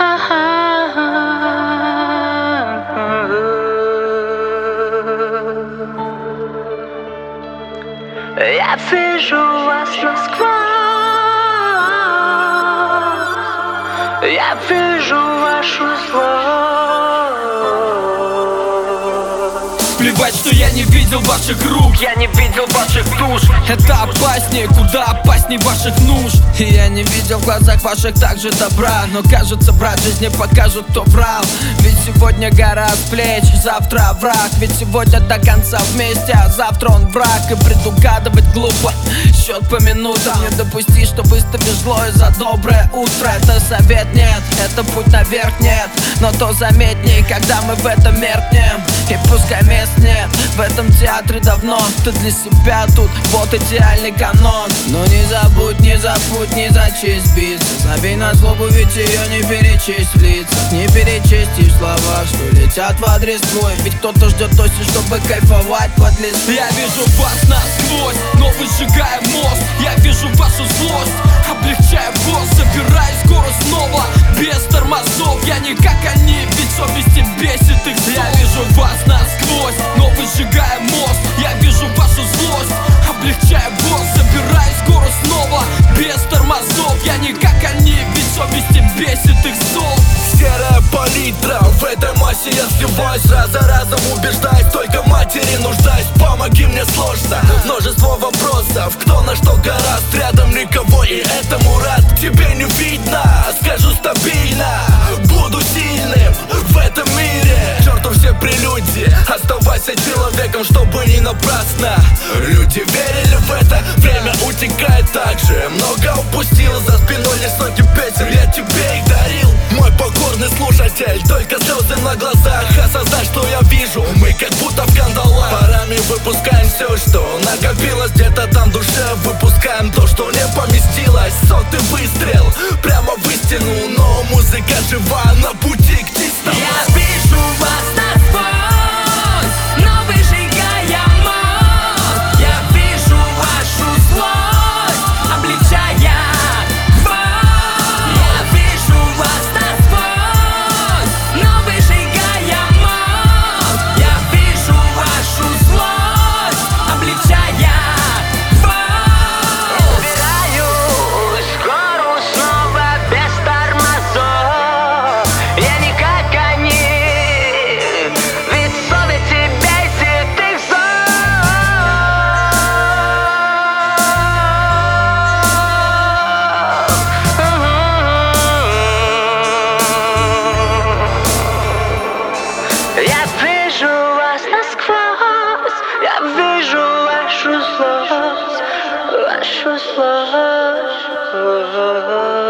Я вижу вас насквозь. Я вижу вашу злость. Плевать, что я не видел ваших рук, Я не видел ваших душ. это опаснее, куда опаснее ваших нужд. И я не видел в глазах ваших также добра. Но кажется, брат, жизни покажут, кто врал. Ведь сегодня гора с плеч, завтра враг. Ведь сегодня до конца вместе, а завтра он враг. И предугадывать глупо, счет по минутам. Не допусти, что выставишь злое за доброе утро. Это совет нет, это путь наверх нет. Но то заметнее, когда мы в этом меркнем. И пускай мест нет в этом театре давно. Ты для себя тут, вот идеальный канон. Но не забудь, не зачесть биться. Забей на злобу, ведь ее не перечесть в лицах. Не перечесть и в словах, что летят в адрес твой. Ведь кто-то ждет осень, чтобы кайфовать под листвой. Я вижу вас насквозь, но выжигая мост. Я вижу вашу злость, облегчая босс. Собираюсь скоро снова, без тормозов. Я не как они, ведь совести бесит их зов. Я вижу вас насквозь, но выжигая мост. Я вижу вашу злость, облегчая босс. Собираюсь скоро снова, без тормозов. Я не как они, ведь совести бесит их зов. Серая палитра, в этой массе я сливаюсь. Раз за разом убеждаюсь, только матери нуждаюсь. Помоги, мне сложно, множество вопросов. Кто на что гораст, рядом никого, и этому рад. Тебе не видно, скажу стабильно. Буду сильным в этом мире. Черту все прелюдии, оставайся человеком, чтобы не напрасно. Люди верили в это, время утекает так же. Много упустил, за спиной лишь сотни песен. Я тебе их дарил, мой покорный слушатель. Только слезы на глазах, осознай, что я вижу. Мы как будто в кандалах. Парами выпускаем все, что накопилось где-то там в душе. Выпускаем то, что не поместилось. Сотый выстрел прямо в истину. Но музыка жива на пути к чистому. Я вижу вас насквозь, но выжигая мост. Я вижу вашу злость, облегчая боль. Я вижу вас насквозь, но выжигая мост. Я вижу вашу злость, облегчая боль. Собираюсь в гору снова без тормозов. Я не как они, ведь совести бесит их зов. Я вижу вас насквозь, я вижу вашу злость, вашу злость.